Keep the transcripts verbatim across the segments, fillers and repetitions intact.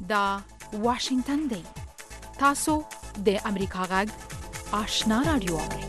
دا واشنگتن دی. تاسو د امریکا غږ آشنا رادیو اورئ.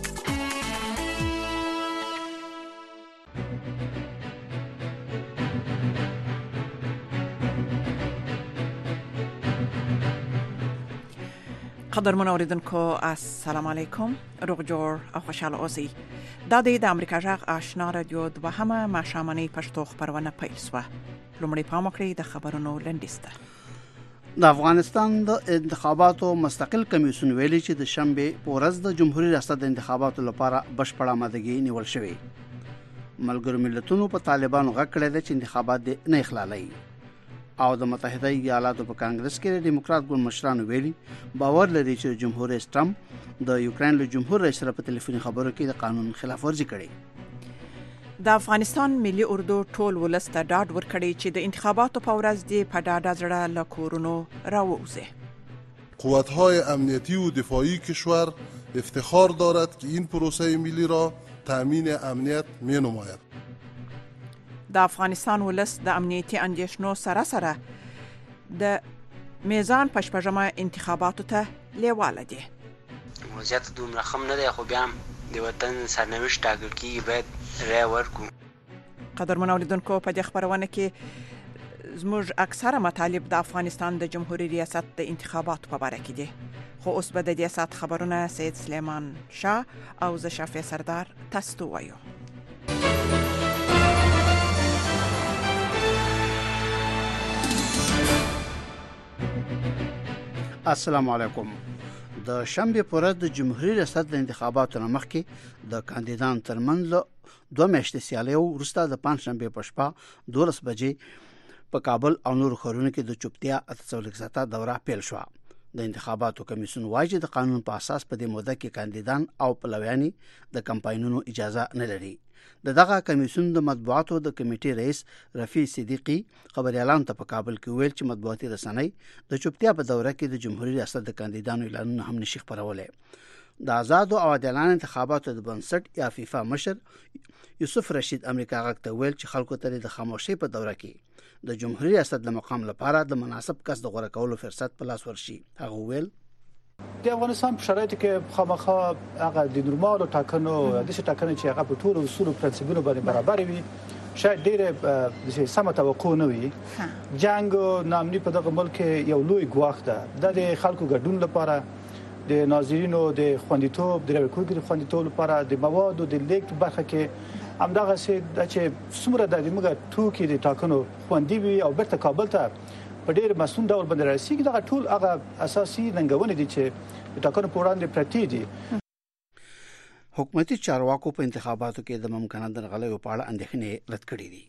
قدرمن اوریدونکو السلام علیکم، روغ جوړ او خوشاله اوسئ. دا د امریکا غږ آشنا رادیو دوهمه ماښامنۍ پښتو خپرونه پیل شوه. لومړی پام وکړئ د خبرونو لنډیسته. د افغانستان د انتخاباتو مستقل کمیسیون ویلي چې د شنبه په ورځ د جمهوریت ریاست د انتخاباتو لپاره بشپړه آمادګي نیول شوې. ملګرو ملتونو په طالبانو غږ کړی دی چې انتخابات نه اخلالي. او د متحده ایالاتو په کانګرس کې د ډیموکرات ګوند مشرانو ویلي باور لري چې جمهور رئیس ټرمپ د یوکرين له جمهور رئیس سره په ټلیفوني خبرو کې د قانون خلاف ورزي کړې. د افغانستان ملي اردو ټول ولس ته ډاډ ورکړي چې د انتخاباتو په ورځ دی په ډاډه زړه له کورونو راووځي. قوت‌های امنیتی و دفاعی کشور افتخار دارد که این پروسه ملی را تأمین امنیت می‌نماید. د افغانستان ولس د امنیتي اندیشنو سره سره د میزان پشپژمه انتخاباتو ته لیواله دي. وضعیت دومره خم نه دی، خو بیا هم د وطن سرنوشت ټاکل کېږي، باید رای ورکړو. قدرمن اوریدونکو، په دې خپرونه کې زموږ اکثره مطالب د افغانستان د جمهوریت ریاست د انتخاباتو په اړه کې دي. خو اوس به د دې سات خبرونه سید سلیمان شاه او زه شافع سردار تاسو ته وایو. السلام علیکم. د شنبه په ورځ د جمهوریت ریاست د انتخاباتو مخکې د کاندیدان ترمنځ دوه میاشتې سیالي وروسته د پنځشنبه په شپه دولس بجې په کابل او نور ښارونو کې د چوپتیا اتڅولک ساعته دوره پیل شو. د انتخاباتو کمیسیون وايي د قانون په اساس په دې موده کې کاندیدان او پلویانی د کمپاینونو اجازه نه لري. د دغه کمیسیون د مطبوعاتو د کمیټې رئیس رفیع صدیقی خبريالان ته په کابل کې ویل چې مطبوعاتي رسنۍ د چوپتیا په دوره کې د جمهوریت ریاست د کاندیدانو اعلانونه هم نشي خپرولای. د آزاد او عادلانه انتخاباتو د بنسټ یا فیفا مشر یوسف رشید امریکا غږ ته ویل چې خلکو ته د خاموشي په دوره کې د جمهوریت ریاست د مقام لپاره د مناسب کس د غوړه کولو فرصت په لاس ورشي. هغه ویل د افغانستان په شرایطو کې خامخا هغه د نورمالو ټاکنو د څه ټاکنې چې هغه په ټولو اصول او پرنسپونو باندې برابر وي شاید ډېر د سم توقع نه وي. جنگ او نامني په دغه ملک یو لوی ګواښ ده. د خلکو ګډون لپاره د ناظرینو د خوندیتوب د ریکورډ د خوندیتوب لپاره د موادو د لیک برخه کې همدغه څه چې څومره د موږ توکي د ټاکنو خوندي وي او بیرته کابل ته په ډېر مسؤل ډول باندې راسي. دا ټول هغه اساسي ننګونې دي چې د ټاکنو په وړاندې پرتې دي. حکومتي چارواکو په انتخاباتو کې د ممکنه درغلیو په اړه اندېښنې رد کړې دي.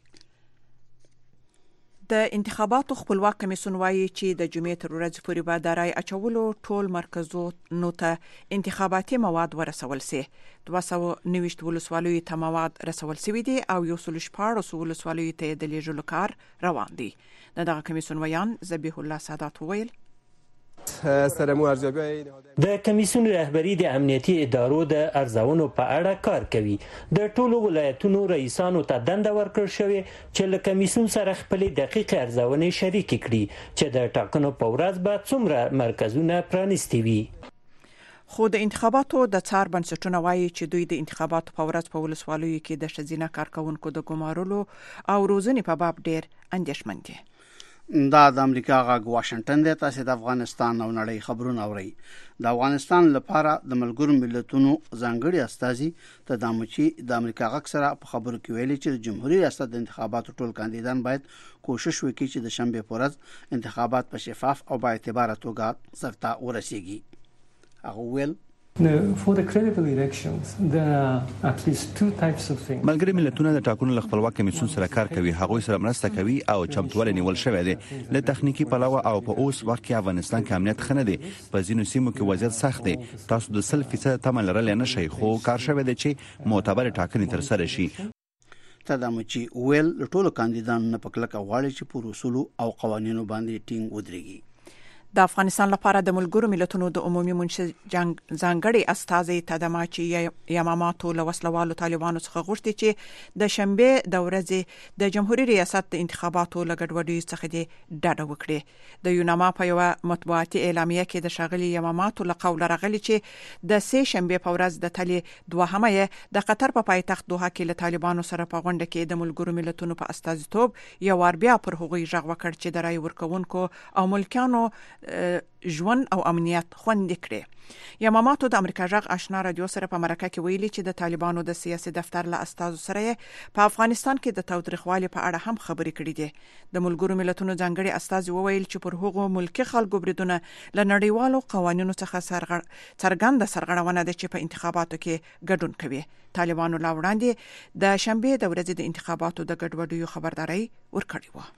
د انتخاباتو خپلواک کمیسیون وايي چې د جمعې تر ورځې پورې به د رای اچولو ټول مرکزونو ته انتخاباتي مواد ورسول شي. دوه سوه او نهه ولسوالیو ته مواد رسول شوي دي او یو سل شپاړس ولسوالیو ته د لیږلو کار روان دی. دغه کمیسیون ویان ذبیح الله سادات ویل د کمیسیون رهبری د امنیتي ادارو د ارزونو په اړه کار کوي. د ټولو ولایتونو رئیسانو ته دنده ورکړل شوې چې له کمیسیون سره خپل دقیق ارزونې شریک کړي چې د ټاکنو په ورځ به څومره مرکزونه پرانیستي وي. خو د انتخاباتو د څار بنسټونه وایي چې دوی د انتخاباتو په ورځ په ولسوالیو کې د ښځینه کارکونکو د ګمارلو او روزنې په باب ډېر اندېښمن دي. دا د امریکا غږ واشنگټن دی. تاسو د افغانستان او نړۍ خبرونه اورئ. د افغانستان لپاره د ملګرو ملتونو ځانګړي استازي تدامچی د امریکا غږ سره په خبرو کې ویلي چې د جمهوریت ریاست د انتخاباتو ټول کاندیدان باید کوشش وکړي چې د شنبه په ورځ انتخابات په شفاف او با اعتبار توګه سرته ورسیږي. هغه ویل For the credible elections, there are at least two types of things. ملګری ملتونه د ټاکنو له خپلواک کمیسیون سره کار کوي، هغه سره مرسته کوي او چمتووالی نیول شوی دی. له تخنیکی پلوه او په اوس وخت کې افغانستان کې امنیت خنه دی. په ځینو سیمو کې وضعیت سخت دی. تاسو د سل فیصد تمه لرل نه شي، خو کار شوی دی چې معتبر ټاکنې تر سره شي. تدامچی ویل ټولو کاندیدانو نه پکلک غواړي چې پر اصول او قوانینو باندې ټینګ ودرېږي. د افغانستان لپاره د ملګرو ملتونو د عمومي منشي ځانګړي استازي تدماچي یاماماتو له وسلوالو طالبانو څخه غوښتي چې د شنبه د ورځې د جمهوریت ریاست د انتخاباتو لګډوډۍ څخه د ډاډه وکړي. د یوناما په یو مطبوعاتي اعلامیه کې د شاغلي یاماماتو له قول راغلي چې د سه شنبه په ورځ د تلي دوهمه د قطر په پایتخت دوحه کې له طالبانو سره په غونډه کې د ملګرو ملتونو په استازیتوب یو وار بیا پر هغوی ژغ وکړ چې د رای ورکوونکو او ملکانو ژوند او امنیت خوندي کړي. یاماماتو د امریکا ژغ آشنا رادیو سره په مرکه کې ویلي چې د طالبانو د سیاسي دفتر له استازو سره په افغانستان کې د تاوتریخوالي په اړه هم خبرې کړې دي. د ملګرو ملتونو ځانګړي استازي وویل چې پر هغو ملکی خلکو بریدونه له نړیوالو قوانینو څخه څرګنده سرغړونه ده چې په انتخاباتو کې ګډون کوي. طالبانو لا وړاندې د شنبه د ورځې د انتخاباتو د ګډوډۍ خبرداري ورکړې و.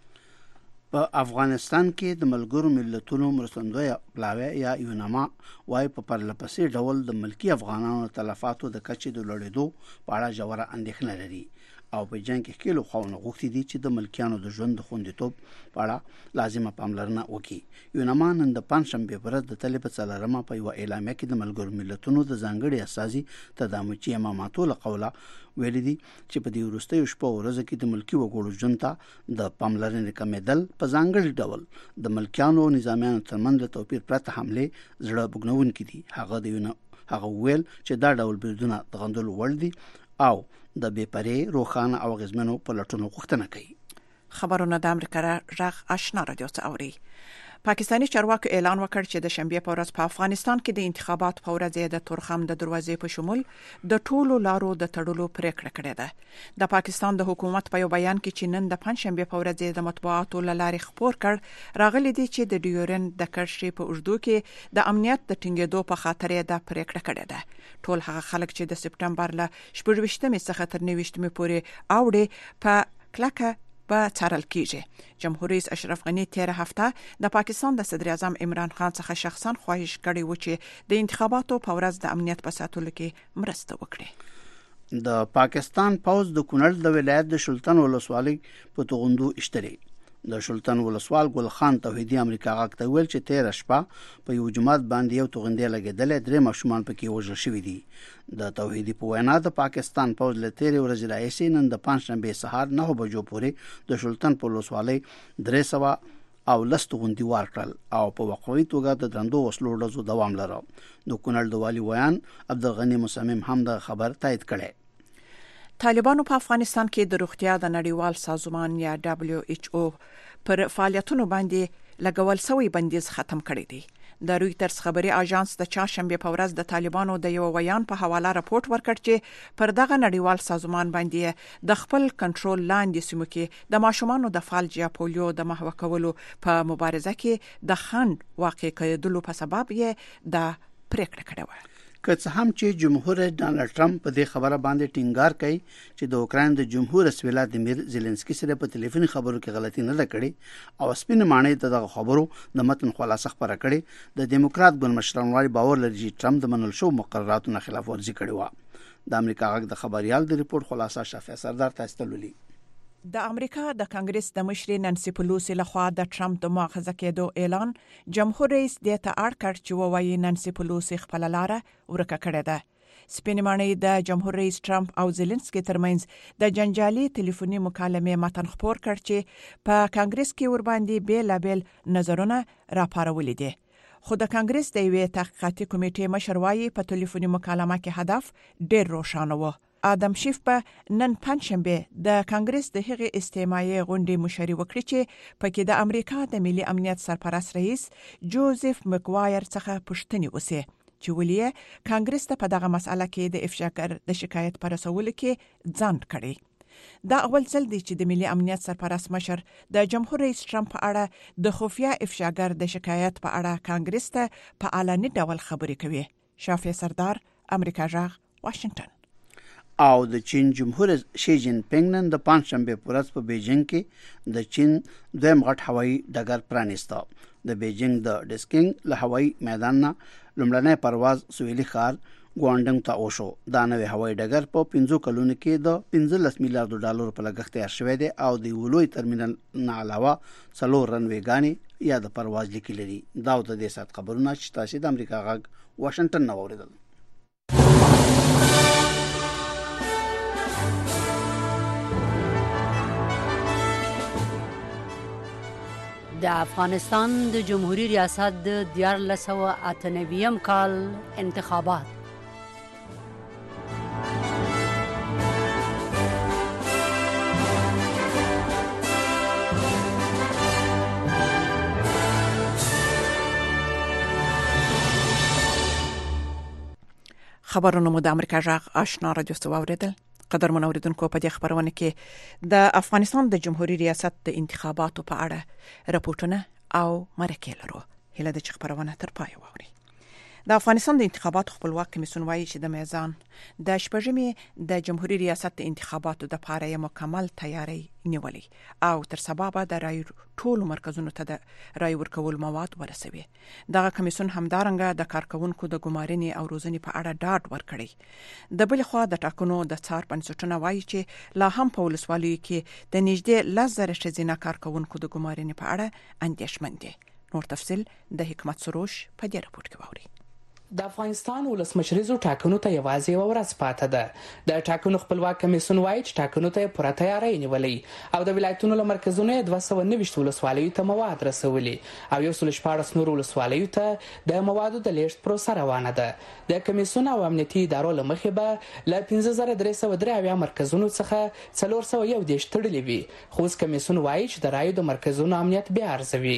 په افغانستان کې د ملګرو ملتونو مرستندوی پلاوی یا یوناما وايي په پرلپسې ډول د ملکی افغانانو تلفاتو د کچې د لوړېدو په اړه ژوره اندېښنه لري او په جنګ کې کېلو خواونه غوښتي دي چې د ملکیانو د ژوند د خوندیتوب په اړه لازمه پاملرنه وکړي. یوناما نن د پنځشنبه په ورځ د طالب څلورمه په یو اعلامیه کې د ملګرو ملتونو د ځانګړي استازي تدامچي یاماماتو له قوله ویلي دي چې په دې وروستیو شپو ورځو کې د ملکی وګړو ژوند ته د پاملرنې کمیدل په ځانګړي ډول د ملکیانو او نظامیانو ترمنځ د توپیر پرته حمله زړه بګنونکي دي. هغه د یونا هغه ویل چې دا ډول بریدونه د غندلو وړ دي او د بېپرې روخانه او غزمنو په لټونو غوښتنه کوي. خبرونه د امریکا ژغ آشنا رادیو څخه اوري. پاکستاني چارواکو اعلان وکړ چې د شنبه په ورځ په افغانستان کې د انتخابات په ورځ د تورخم د دروازې په شمول د ټولو لارو د تړلو پریکړه کړې ده. د پاکستان د حکومت په یو بیان کې چې نن د پنځشنبه په ورځ د مطبوعاتو لارې خبر کړ راغلي دي چې د ډیورن د کرښې په اوږدو کې د امنیت د ټینګېدو په خاطر د پریکړه کړې ده. ټول هغه خلک چې د سپټمبر له شپږ څخه تر نوي پورې اوړي په کلکه په څارل کیږي. جمهور رئیس اشرف غنی تیر هفته د پاکستان د صدر اعظم عمران خان څخه شخصا خواهش کړی و چې د انتخاباتو په ورځ د امنیت په ساتلو کې مرسته وکړي. د پاکستان پوز د کونړ د ولایت د شلتن ولسوالۍ په توغندو اشتري د شلتن ولسوال ګل خان توحیدی امریکا غاک ته ویل چې تیر شپه په یو جماعت باندې یو توغندې لګیدل درې ماشومان پکې وژل شوی دي. د توحیدی په وینا د پاکستان پوز له تیر ورځې راهیسې نن د پنځشنبه سهار نه بجو پورې د شلتن په ولسوالۍ درې سوه او لس توغندي ورکړل او په وقوي توګه د درندو وسلو ډزو دوام لرو. د کونړ د والی ویان عبدالغنی مصمم هم د خبر تایید کړي. طالبانو په افغانستان کې د روغتیا د نړیوال سازمان یا دبليو ایچ او پر فعالیتونو باندې لګول شوی بندیز ختم کړی دی. د رویټرز خبري اژانس د چهارشنبه په ورځ د طالبانو د یو ویان په حواله راپورټ ورکړ چې پر دغه نړیوال سازمان باندې د خپل کنټرول لاندې سیمو کې د ماشومانو د فالج یا پولیو د محو کولو په مبارزه کې د خنډ واقع کېدلو په سبب یې د پریکړه کړې و. که څه هم چې جمهور رئیس ډانلډ ټرمپ په دې خبره باندې ټینګار کوي چې د اوکرين د جمهور رئیس ولادیمیر زيلنسکي سره په ټلیفوني خبرو کې غلطي نه کړې او سپین معنی ته د خبرو د متن خلاصه خبره کړې، د دیموکرات ګوند مشرانوالي باور لري چې ټرمپ د منل شو مقرراتو نه خلاف ورزي کړې و. د امریکا غږ د خبريال د ریپورت خلاصه شافع سردار تاسو ته لولي. د امریکا د کانګرس د مشري نانسي پلوسی لخوا د ټرمپ د مؤاخذه کېدو اعلان جمهور رئیس د ته اړ کړ چې وایي نانسي پلوسی خپل لاره ورکه کړې ده. سپینماني د جمهور رئیس ټرمپ او زيلنسکي ترمنځ د جنجالي ټلیفوني مکالمې متن خبر کړ چې په کانګرس کې ور باندې بیل بیل نظرونه راپارولې دي. خو د کانګرس د یوې تحقیقاتي کمیټې مشر وايي په ټلیفوني مکالمه کې هدف ډېر روښانه و. آدم شیف په نن پنځشنبه د کانګرس د هغې استماعي غونډې مشري وکړي چې پکې د امریکا د ملي امنیت سرپرست رئیس جوزف مکوایر څخه پوښتنې وسي چې ولې کانګرس ته په دغه مسأله کې د افشاګر د شکایت پر رسولو کې ځان کړي. دا اول ځل دی چې د ملي امنیت سرپرست مشر د جمهور رئیس ټرمپ په اړه د خفیه افشاګر د شکایت په اړه کانګرس ته په اعلاني ډول خبرې کوي. شافع سردار، امریکا جغ، واشنگټن. او د چین جمهور شي جین پینګ نن د پنځشنبه په ورځ په بیجینګ کې د چین دویم غټ هوایي ډګر پرانیسته. د بیجینګ د ډسکینګ له هوایي میدان نه لومړنی پرواز سویلي ښار ګوانډنګ ته وشو. دا نوې هوایي ډګر په پنځو کلونو کې د پنځلس میلیارډ ډالر په لګښت تیار شوی دی او د ولوي ترمینل نه علاوه څلور رنوي ګانې یا د پرواز لیکل لري. دا د دې سات خبرونه چې تاسو د امریکا غږ واشنگټن نه اوریدل. د افغانستان د جمهوریت ریاست د دیارلس سوه اته نویم کال انتخابات. خبرونه مو د امریکا غږ آشنا رادیو څخه واوریدل. قدرمن اوریدونکو، په دې خبرونه کې د افغانستان د جمهوریت ریاست د انتخاباتو په اړه راپورټونه او مرکې لرو. هله د خبرونه تر پای واوري. د افغانستان د انتخاباتو خپلواک کمیسیون وایي چې د میزان د شپږمې د جمهوریت ریاست د انتخاباتو د لپاره مکمل تیاری نیولې او تر سبا به د رای ټولو مرکزونو ته د رای ورکول مواد ورسوي. دغه کمیسیون همدارنګه د کارکونکو د ګمارنې او روزنې په اړه ډاډ ورکړي. د بل خوا د ټاکنو د څار بنسټونه وایي چې لا هم په ولسوالیو کې د نږدې لس زره ښځینه کارکونکو د ګمارنې په اړه اندېښمن دي. نور تفصیل د حکمت سروش په دې راپور کې واوري. د افغانستان ولسمشریزو ټاکنو ته یوازې یوه ورځ پاته ده. د ټاکنو خپلواک کمیسیون وایي چې ټاکنو ته پوره تیاری نیولې او د ولایتونو له مرکزونو یې دوه سوه نوي ولسوالیو ته مواد رسولي او یو سل شپاړس نور ولسوالیو ته د موادو د لیږد پروسه روانه ده. د کمیسیون او امنیتي ادارو له مخې به له پنځه زره درې سوه درې اویا مرکزونو څخه څلور سوه یو دېرش تړلي وي. خو اوس کمیسیون وایي چې د رایو د مرکزونو امنیت بیا ارزوي.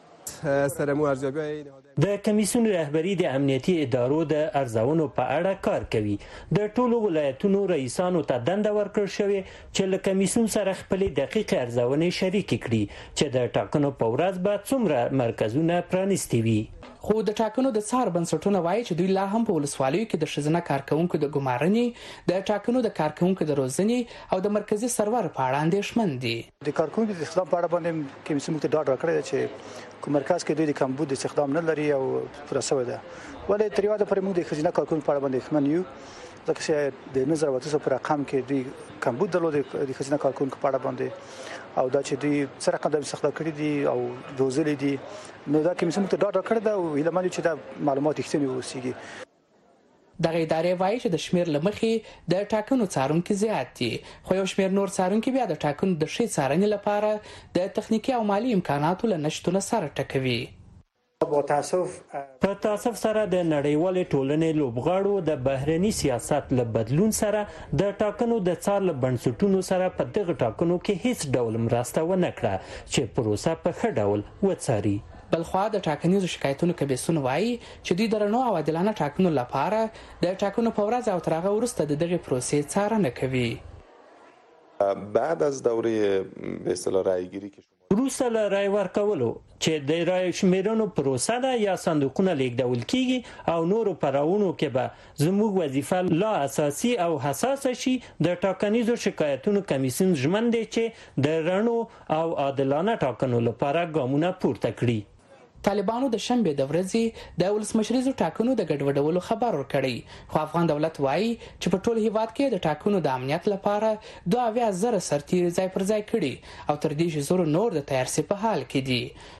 د کمیسیون رهبری د امنیتي ادارو د ارزونو په اړه کار کوي. د ټولو ولایتونو رئیسانو ته دنده ورکړل شوې چې له کمیسیون سره خپل دقیق ارزونې شریک کړي چې د ټاکنو په ورځ به څومره مرکزونه پرانیستي وي. خو د ټاکنو د څار بنسټونه وایي چې دوی لا هم په ولسوالیو کې د ښځینه کارکونکو د ګمارنې، د ټاکنو د کارکونکو د روزنې او د مرکزي سرور په اړه اندېښمن دي. د کارکونکو د استخدام په اړه باندې کمیسیون ته ډاډ راکړی دی چې کوم مرکز کې دوی د کمبود استخدام نه لري او پوره شوی ده. ولې تر یوه پورې موږ د ښځینه کارکونکو په اړه باندې اندېښمن یو، ځکه چې د نهه زره اوه سوه په رقم کې دوی کمبود درلود د ښځینه کارکونکو په اړه باندې او دا چې دوی سره قدم استخدام کړی دي او روزلي دي. نو دا کمیسیون ته ډاډ راکړی دی او هیله مند چې دا معلومات رښتیني واوسي. دغه ادارې وایي چې د شمیر له مخې د ټاکنو څارونکي زیات دي، خو یو شمیر نور څارونکي بیا د ټاکنو د ښې څارنې لپاره د تخنیکي او مالي امکاناتو له نشتون سره ټکوي. په تاسف سره د نړیوالې ټولنې لوبغاړو د بهرني سیاست له بدلون سره د ټاکنو د څار له بنسټونو سره په دغه ټاکنو کې هیڅ ډول مرسته ونه کړه چې پروسه په ښه ډول وڅاري. بلخوا د ټاکنیزو شکایتونو کمیسیون وایي چې دوی د رڼو او عادلانه ټاکنو لپاره د ټاکنو په ورځ او تر هغه وروسته د دغې پروسې څارنه کوي. بعد از دوره به اصطلاح رایګیری کې وروسته له رای ورکولو چې د رای شمیرنو پروسه ده یا صندوقونه لیږدول کیږي او نورو پړاوونو کې به زموږ وظیفه لا اساسي او حساسه شي. د ټاکنیزو شکایتونو کمیسیون ژمن دی چې د رڼو او عادلانه ټاکنو لپاره ګامونه پورته کړي. طالبانو د شنبه د ورځې د ولسمشریزو ټاکنو د ګډوډولو خبر ورکړی، خو افغان دولت وایي چې په ټول هیواد کې د ټاکنو د امنیت لپاره دوه اویا زره سرتیري ځای پر ځای کړي او تر دېرش زرو نور د تیارسي په حال کې دي.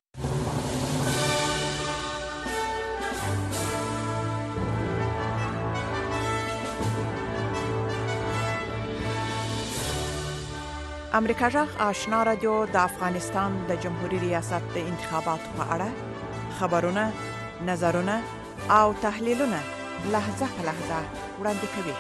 امریکا غږ آشنا رادیو د افغانستان د جمهوریت ریاست د انتخاباتو په اړه خبرونه، نظرونه او تحلیلونه لحظه په لحظه وړاندې کوي.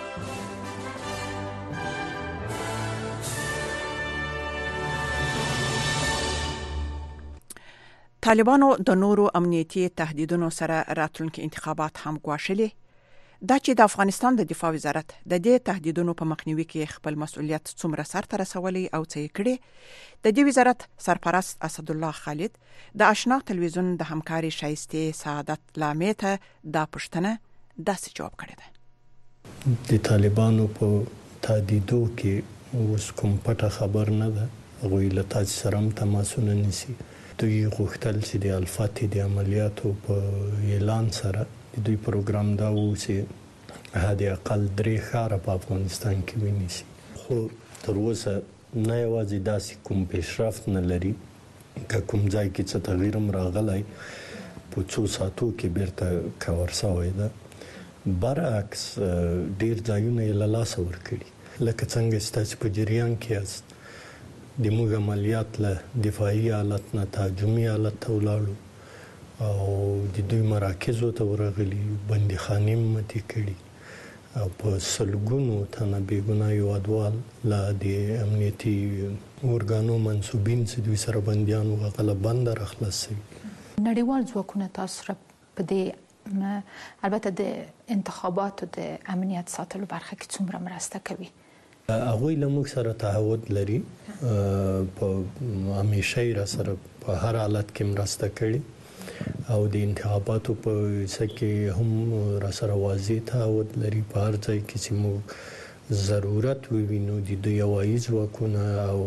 طالبانو د نورو امنیتي تهدیدونو سره راتلونکي انتخابات هم ګواښلي. دا چې د افغانستان د دفاع وزارت د دې تهدیدونو په مخنیوي کې خپل مسؤلیت څومره سرته رسولی او څه یې کړي، د دې وزارت سرپرست اسد الله خالد د آشنا تلویزیون د همکاري شایسته سعادت لامې ته دا پوښتنه داسې جواب کړی ده. د طالبانو په تهدیدو کې اوس کوم پټه خبر نه ده. هغوی له تاسو سره هم تماسونه نیسي. دوی غوښتل چې د الفاتې د عملیاتو په اعلان سره دوی پروګرام دا و چې حد اقل درې ښاره په افغانستان کې ونیسي، خو تر اوسه نه یوازې داسې کوم پیشرفت نه لري که کوم ځای کې څه تغییر هم راغلی په څو ساعتو کې بیرته کور شوی ده. برعکس ډیر ځایونه یې له لاسه ورکړي، لکه څنګه چې تاسو په جریان کې یاست د موږ عملیات له دفاعي حالت نه تهاجمي حالت ته ولاړو او د دوی مراکزو ته ورغلي، بندیخانې ماتې کړي او په سلګونو تنه بېګناه هېوادوال له د امنیتي ارګانو منصوبین چې دوی سره بندیان وو هغه له بنده راخلاص شوي. نړیوال ځواکونه تاسو سره په دې البته د انتخاباتو د امنیت ساتلو برخه کې څومره مرسته کوي؟ هغوی له موږ سره تعهد لري، په همیشه یې را سره په هر حالت کې مرسته کړې او د انتخاباتو په څه کې هم را سره واضح تعهد لري. په هر ځای کې چې موږ ضرورت ووینو د دوی هوایي ځواکونه او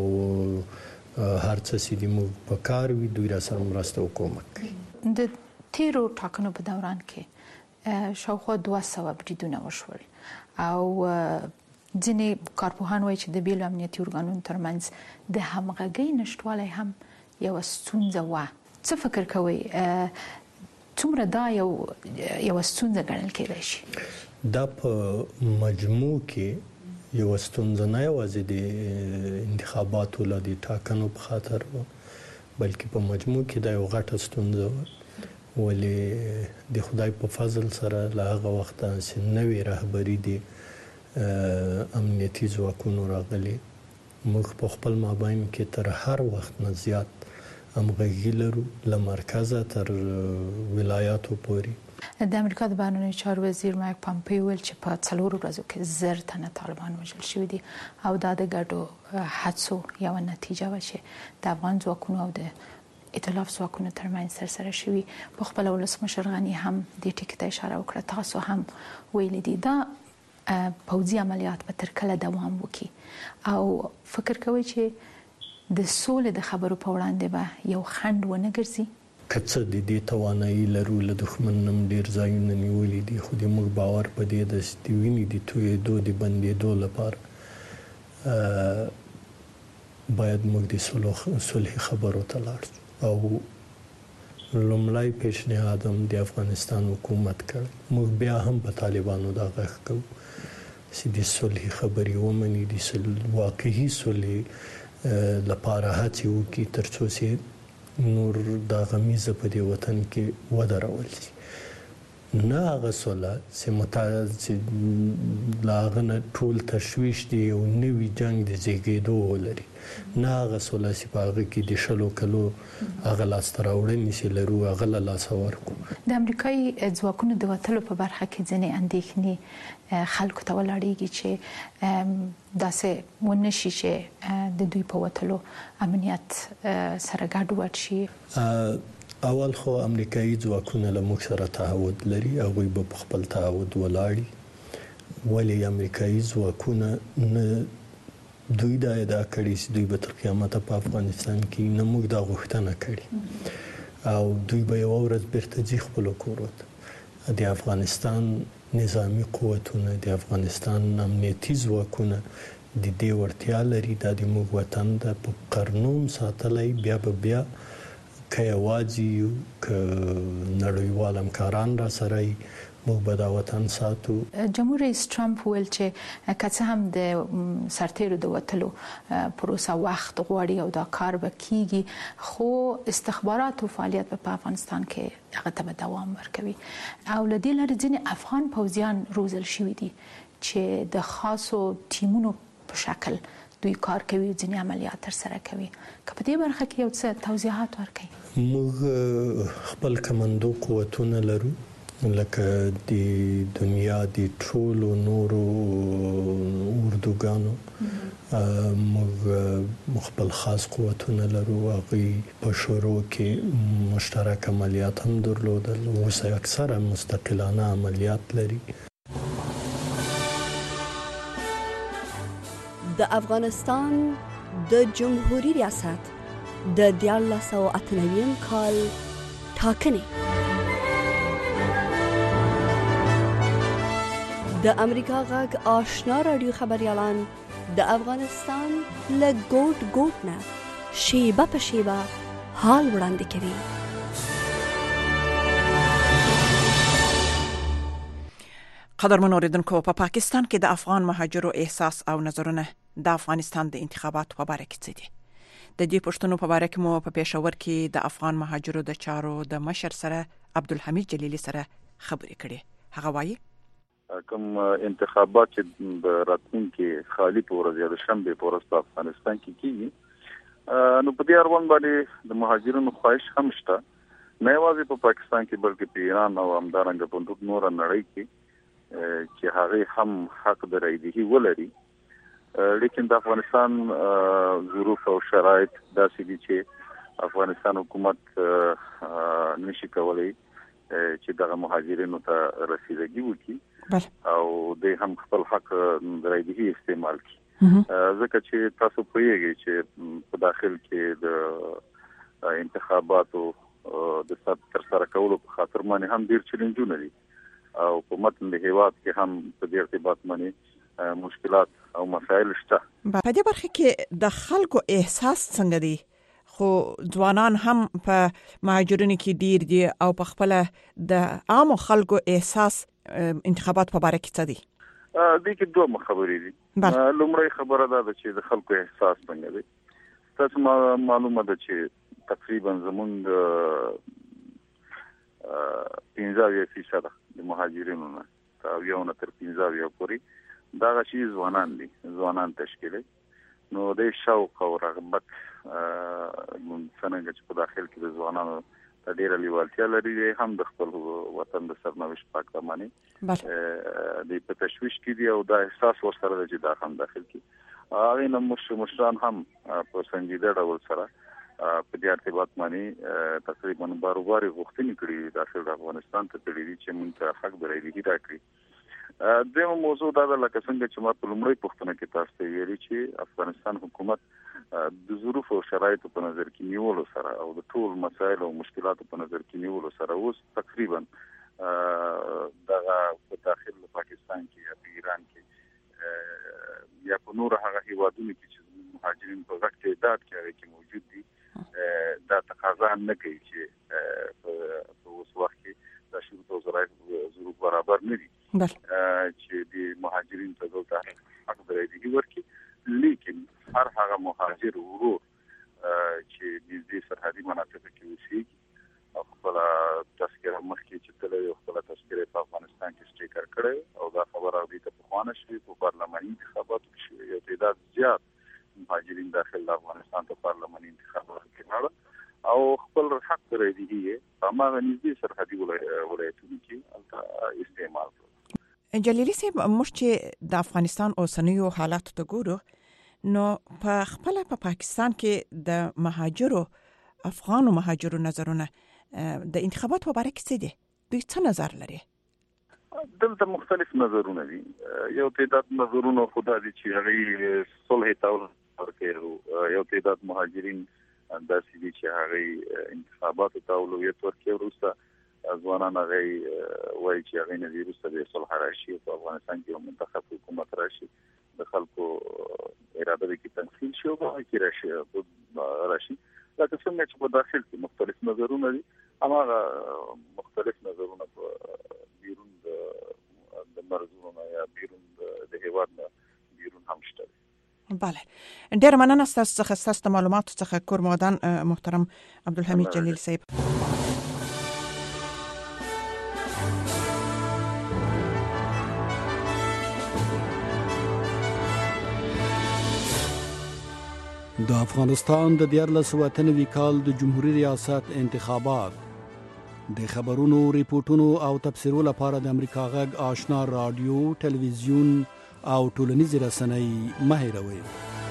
هر څه چې د موږ په کار وي دوی را سره مرسته او کومک کوي. د تیرو ټاکنو په دوران کې شاوخوا دوه سوه بریدونه وشول او ځینې کارپوهان وایي چې د بیلو امنیتي ارګانونو ترمنځ د همغږۍ نشتوالی هم یوه ستونزه وه. څه فکر کوئ څومره دا یو یوه ستونزه ګڼل کېدای شي؟ دا په مجموع کې یوه ستونزه نه یوازې د انتخاباتو له د ټاکنو په خاطر وه، بلکې په مجموع کې دا یوه غټه ستونزه وه. ولې د خدای په فضل سره له هغه وخته چې نوې رهبري د امنیتي ځواکونو راغلي، موږ په خپل مابین کې تر هر وخت نه زیات همغږي لرو، له مرکزه تر ولایاتو پورې. د امریکا د بهرنیو چارو وزیر مایک پامپیو ویل چې په څلورو ورځو کې زر تنه طالبان وژل شوي دي او دا د ګډو هڅو یوه نتیجه وه چې د افغان ځواکونو او د ائتلاف ځواکونو ترمنځ ترسره شوي. په خپله ولسمشر غني هم دې ټکي ته اشاره وکړه، تاسو هم ویلي دي دا پوځي عملیات به تر کله دوام وکړي او فکر کوئ چې د سولې د خبرو په وړاندې به یو خنډ ونه ګرځي؟ که څه د دې توانایي لرو، له دښمن نه هم ډېر ځایونه نیولي دي، خو د موږ باور په دې ده چې د وینې د تویېدو د بندېدو لپاره باید موږ د صلح خبرو ته لاړ شو او لومړی پیشنهاد هم د افغانستان حکومت کړی. موږ بیا هم په طالبانو دا غږ کوو چې د صلح خبرې ومني، د واقعي صلح لپاره هڅې وکړي تر څو چې نور دا غمیزه په دې وطن کې ودرول شي. نه هغه صلح چې متعهد چې له هغه نه ټول تشویش دی یو نوي جنګ د زیږېدو ولري، نه هغه صلح چې په هغه کې د شلو کلو هغه لاسته راوړنې چې لرو هغه له لاسه ورکړو. د امریکایي ځواکونو د وتلو په برخه کې ځینې اندېښنې خلکو ته ولاړېږي چې داسې ونه شي چې د دوی په وتلو امنیت سره ګډوډ شي. اول خو امریکایي ځواکونه له موږ سره تعهد لري، هغوی به په خپل تعهد ولاړي. ولې امریکایي ځواکونه نه دوی دا ادعا کړې چې دوی به تر قیامته په افغانستان کې نه موږ دا غوښتنه کړې او دوی به یوه ورځ بیرته ځي خپلو کورو ته. د افغانستان نظامی قوتونه، د افغانستان امنیتي ځواکونه د دې وړتیا لري دا د موږ وطن د په قرنوم ساتلی. بیا به بیا که یوازې یو که نړیوال همکاران را سره یي موږ به دا وطن ساتو. جمهور رئیس ټرمپ ویل چې که څه هم د سرتیرو د وتلو پروسه وخت غواړي او دا کار به کیږي، خو استخباراتو فعالیت په افغانستان کې هغه ته به دوام ورکوي او له دې لارې ځینې افغان پوځیان روزل شوي دي چې د خاصو ټیمونو په شکل دوی کار کوي، ځینې عملیات ترسره کوي. که په دې برخه کې یو څه توضیحات ورکړئ. موږ خپل کمانډو قوتونه لرو، لکه د دنیا د ټولو نورو اردوګانو. موږ خپل خاص قوتونه لرو، هغوی په شروع کې مشترک عملیات هم درلودل، اوس اکثره مستقلانه عملیات لري. د افغانستان د جمهوریت ریاست د دیارلس سوه اته نوي کال ټاکنې د امریکا غږ آشنا رادیو خبریالان د افغانستان له ګوټ ګوټ نه شیبه په شیبه حال وړاندې کوي. قدرمن اوریدونکو، په پاکستان کې د افغان مهاجرو احساس او نظرونه د افغانستان د انتخاباتو په اړه کې څه دي؟ د دې پښتنو په اړه کې مو په پېښور کې د افغان مهاجرو د چارو د مشر سره عبدالحمید جلیلی سره خبرې کړې. هغه وایي کوم انتخابات چې د راتلونکي خالی په ورځ یا د شنبه په ورځ په افغانستان کې کیږي، نو په دې اړوند باندې د مهاجرینو خواهش هم شته، نه یوازې په پاکستان کې بلکې په ایران او همدارنګه په ټول نور نړۍ کې چې هغه هم حق د رایدهي ولري. لیکن د افغانستان ظروف او شرایط داسې دي چې افغانستان حکومت نشي کولای چې دغه مهاجرینو ته رسیدګي وکړي او د هم خپل حق د رایدهي استعمال کړي، ځکه چې تاسو پوهیږئ چې په داخل کې د انتخاباتو د تر سره کولو په خاطر باندې هم ډیر چیلنجونه دي او په متن د هیواد کې هم په دې ارتباط باندې مشکلات او مسایل شته. په دې برخه کې د خلکو احساس څنګه دی؟ خو ځوانان هم په مهاجرینو کې ډیر دي او په خپل د عام خلکو احساس انتخابات په اړه کې څه دي؟ د کې دوه خبرې دي. لومړی خبره دا ده چې د خلکو احساس څنګه دی. تاسو معلومه ده چې تقریبا زمونږ پنځه فیصد د مهاجرینو نه تر یو نه تر پنځه پورې دا شي ځوانان دي، ځوانان تشکیل نو د شوق او رغبت څنګه چې په داخل کې د ځوانانو ته ډیره لیوالتیا لري، هم د خپل وطن د سرنوشت پاک تماني د په تشویش کې دي او دا احساس ورسره د چې دا هم داخل کې هغه نو مشران هم په سنجیده ډول سره په دې ارتباط باندې تقریبا باروباري غوښتنې کړې داخل د افغانستان ته تللی چې موږ ته حق درایدي راکړي. دغه موضوع دا د لکه څنګه چې ما په لومړی پوښتنه کې تاسو ته ویلي چې افغانستان حکومت د ظروف او شرایطو په نظر کې نیولو سره او د ټول مسایل او مشکلاتو په نظر کې نیولو سره اوس تقریبا دغه په داخل د پاکستان کې یا په ایران کې یا په نور هغه هیوادونو کې چې مهاجرین په وخت تعداد کې موجود دي دا تقاضا نه کوي چې په اوس وخت کې د شروط او ظروف برابر نه دي چې د مهاجرین ته دلته حق درایدګي ورکړي. لیکن هر هغه مهاجر ورو چې د دې سرحدي مناطق کې اوسېږي او خپل تذکره مخکې چې تللی خپل تذکره په افغانستان کې سټیکر کړی او دا خبره دې ته په خوانه شوې په پارلماني انتخاباتو کې یو تعداد زیات مهاجرین داخل د افغانستان ته پارلماني انتخابات کې راغلل او خپل حق درایدي په هغه نږدې سرحدي ولایتونو کې استعمال کړ. جلیلی صاحب، موږ چې د افغانستان اوسنیو حالاتو ته ګورو نو په خپل په پاکستان کې د مهاجرو افغانو مهاجرو نظرونه د انتخاباتو په اړه کې څه دي؟ دوی څه نظر لري؟ دلته مختلف نظرونه دي. یو تعداد نظرونه خدا دي چې هغه صلح تاول ورکړي، یو تعداد مهاجرین داسې دي چې هغه انتخاباتو ته اولویت ورکړي، وروسته ځوانان هغه وایي چې هغه نه وروسته د صلح راشي په افغانستان کې منتخب حکومت راشي، د خلکو اراده کې تنفيذ شي او کې راشي راشي لکه څنګه چې په داخل کې مختلف نظرونه دي، اما مختلف نظرونه په بیرون د مرزونو یا بیرون د هیواد نه بیرون هم شته. بله، ډیر مننه ستاسو څخه، ستاسو معلوماتو څخه کورمادان محترم عبدالحمید جلیل صاحب. د افغانستان د دیارلس سوه اته نوي کال د جمهوریت ریاست انتخابات د خبرونو، ریپورتونو او تبصرو لپاره د امریکا غږ آشنا رادیو، ټلویزیون او ټولنیزې رسنۍ مه هېروئ.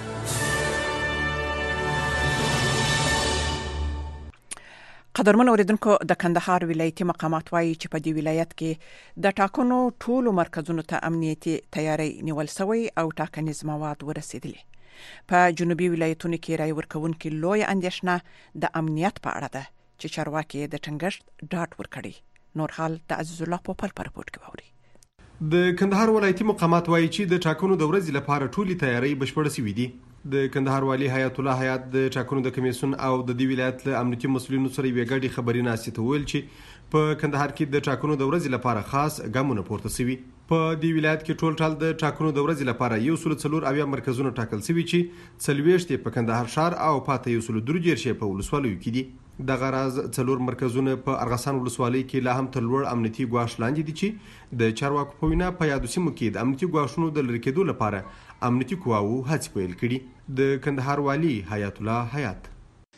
قدرمن اوریدونکو، د کندهار ولایتي مقامات وایي چې په دې ولایت کې د ټاکنو ټولو مرکزونو ته امنیتي تیاری نیول شوی او ټاکنیز مواد ورسېدلي. په جنوبي ولایتونو کې رای ورکوونکي لوی اندېښنه د امنیت په اړه ده چې چارواکي د ټنګښت ډاډ ورکړي. نور حال د عزیز الله پوپل په رپورټ کې ووري. د کندهار ولایتي مقامات وایي چې د ټاکنو د ورځې لپاره ټولي تیاری بشپړ شوې دي. د کندهار والي حیات الله حیات د ټاکنو د کمیسیون او د دې ولایت له امنیتي مسؤلینو سره یوې ګډې خبري ناستې ته وویل چې په کندهار کې د ټاکنو د ورځې لپاره خاص ګامونه پورته شوي. په دې ولایت کې ټول ټال د ټاکنو د ورځې لپاره یو سل څلور اویا مرکزونه ټاکل شوي چې څلوېښت یې په کندهار ښار او پاته یو سل درې دېرش یې په ولسوالیو کې دي. دغه راز څلور مرکزونه په ارغسان ولسوالۍ کې لا هم تر لوړ امنیتي ګواښ لاندې دي چې د چارواکو په وینا په یادو سیمو کې د امنیتي ګواښونو د لرې کېدو لپاره امنیتي قواوو هڅې پیل کړي. د کندهار والي حیات الله حیات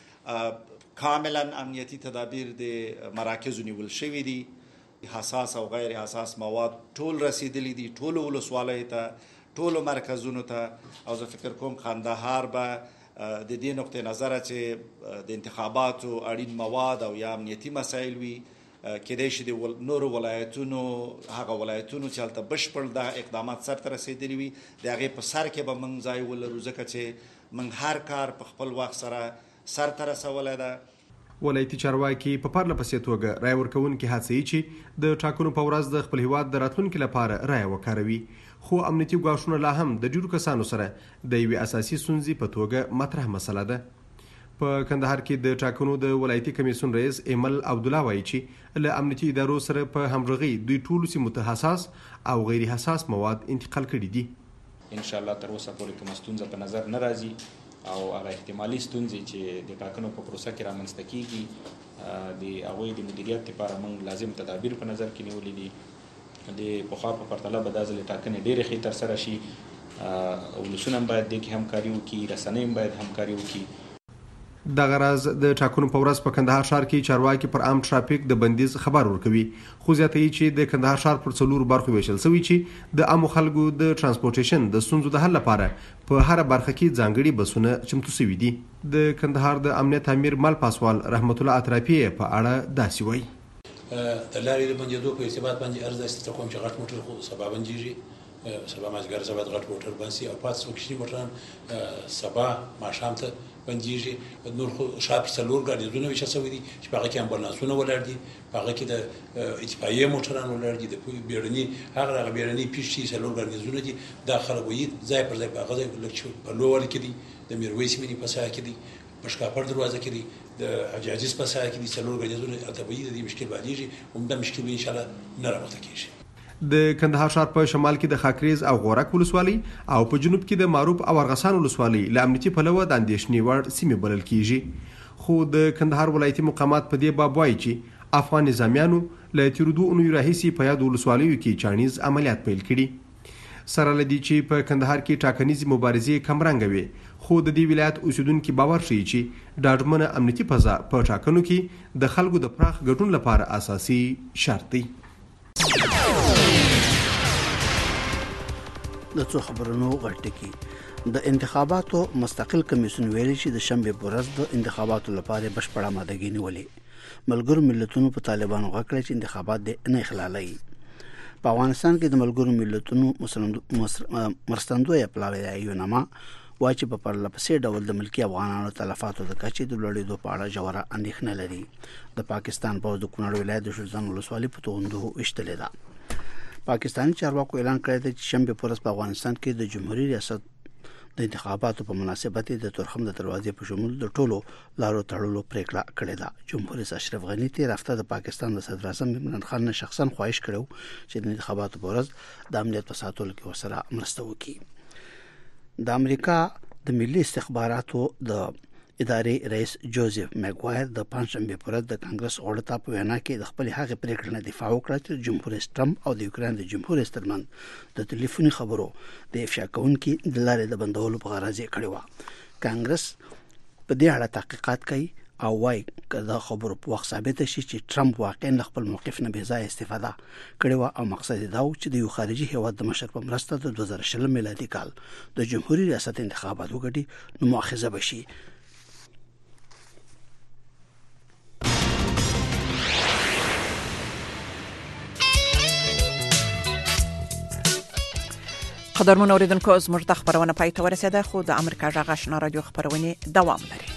کاملا امنیتي تدابیر د مراکزو نیول شوي دي، حساس او غیر حساس مواد ټول رسیدلی دي ټول ولسوالیو ته ټول مرکزونو ته، او زه فکر کوم کندهار به د دې نقطې نظره چې د انتخاباتو اړین مواد او یا امنیتي مسایل وي کېدای شي د نورو ولایتونو هغه ولایتونو چې هلته بشپړ دا اقدامات سرته رسېدلي وي د هغې په سر کې به موږ ځای ولرو، ځکه چې موږ هر کار په خپل وخت سره سرته رسولی ده. ولایتي چارواکي په پرله پسې توګه رایه ورکوونکي هڅوي چې د ټاکنو په ورځ د خپل هیواد د راتلونکي لپاره رایه وکاروي، خو امنیتي ګواښونه لا هم د ډیرو کسانو سره د یوې اساسي ستونزې په توګه مطرح مسله ده. په کندهار کې د ټاکنو د ولایتي کمیسیون رئیس ایمل عبدالله وایي چې له امنیتي ادارو سره په همغږۍ دوی ټولو سیمو ته حساس او غیر حساس مواد انتقال کړي دي. ان شاء الله تر اوسه پورې کومه ستونزه په نظر نه راځي او هغه احتمالي ستونزې چې د ټاکنو په پروسه کې رامنځته کیږي د هغوی د مدیریت لپاره موږ لازم تدابیر په نظر کې نیولي دي. د پخوا په پرتله به دا ځلې ټاکنې ډېرې ښې ترسره شي، ولسونه هم باید دې کې همکاري وکړي، رسنۍ هم باید همکاري وکړي. دغه راز د ټاکنو په ورځ په کندهار ښار کې چارواکي پر عام ټرافیک د بندیز خبر ورکوي، خو زیاتوي چې د کندهار ښار پر څلورو برخو ویشل شوي چې د عامو خلکو د ترانسپورټیشن د ستونزو د حل لپاره په هره برخه کې ځانګړي بسونه چمتو شوي دي. د کندهار د امنیت امیر مل پاسوال رحمت الله اطرافي په اړه داسې وایي: د لارې د بندېدو په ارتباط باندې عرض داسې ته کوم چې غټ موټر خو سبا بندېږي، سبا مازدیګر سبا د غټ موټر بند شي او پاتې څو کوچني موټران سبا ماښام ته بندېږي. نور خو ښار پر څلور ګاډیزونه ویشل شوي دي چې په هغه کې امبولانسونه ولاړ دي، په هغه کې د اطفایي موټران ولاړ دي، د بیړني هغه هغه بیړني پیښې څلور ګاډیزونه دي. دا خلک وایي ځای پر ځای په هغه ځای لږ چې په لوړ کې دي، د میرویس مینې په ساحه کې دي، په شکاپر دروازه کې دي، د حاجي عزیز په ساحه کې دي، څلور ګاډیزونه هلته وایي د دې مشکل باندېږي. همدا مشکل به انشاءالله نه رامنځته کېږي. د کندهار ښار په شمال کې د خاکریز او غورک ولسوالۍ او په جنوب کې د معروف او ارغسان ولسوالۍ له امنیتي پلوه د اندېښنې وړ سیمې بلل کېږي، خو د کندهار ولایتي مقامات په دې باب وایي چې افغان نظامیانو له تېرو دوو اونیو راهیسې په یادو ولسوالیو کې چاڼیز عملیات پیل کړي. سره له دې چې په کندهار کې ټاکنیزې مبارزې کمرنګه وې، خو د دې ولایت اوسیدونکي باور ښیي چې ډاډمنه امنیتي فضا په ټاکنو کې د خلکو د پراخ ګډون لپاره اساسي شرط دی. د څو خبرونو غټکی د انتخاباتو مستقل کمیسیون ویلي چې د شنبه په ورځ د انتخاباتو لپاره بشپړه آمادګي نیولې. ملګرو ملتونو په طالبانو غوښتل چې انتخابات نه اخلالي. په افغانستان کې د ملګرو ملتونو مرستندوی پلاوی یونما وایي چې په پرله پسې ډول د ملکی افغانانو تلفاتو د کچې د لوړېدو په اړه ژوره اندېښنه لري. د پاکستان پوځ د کونړ ولایت د شوزان ولسوالۍ په توغندو وشتلې ده. پاکستاني چارواکو اعلان کړی دی چې شنبه په ورځ په افغانستان کې د جمهوریت ریاست د انتخاباتو په مناسبت د تورخم د دروازې په شمول د ټولو لارو تړلو پریکړه کړې ده. جمهور رئیس اشرف غنی تیر هفته د پاکستان د صدر اعظم عمران خان نه شخصا خواهش کړو چې د انتخاباتو په ورځ د امنیت په ساتلو کې ورسره مرسته وکړي. د امریکا د ملي استخباراتو د ادارې رئیس جوزف میګوایر د پنځشنبه په ورځ د کانګرس غړو ته په وینا کې د خپل هغه پریکړې نه دفاع وکړه چې جمهور رئیس ټرمپ او د یوکرين د جمهور رئیس ترمنځ د ټلیفوني خبرو د افشا کوونکي د لارې د بندولو په غرض یې کړې و. کانګرس په دې اړه تحقیقات کوي او وايي کله خبرو په وخت ثابت شي چې ټرمپ واقعا له خپل موقف نه بې ځای استفاده کړې و او مقصد دا و چې د یو خارجي هیواد د مشر په مرسته د دوه زره شل میلادي کال د جمهوریت ریاست انتخابات وګړي نو مؤاخذه بشي. قدرمن اوریدونکو زموږ د خبرونه پای ته ورسېده، خو د امریکا غږ آشنا رادیو خبرونه دوام لري.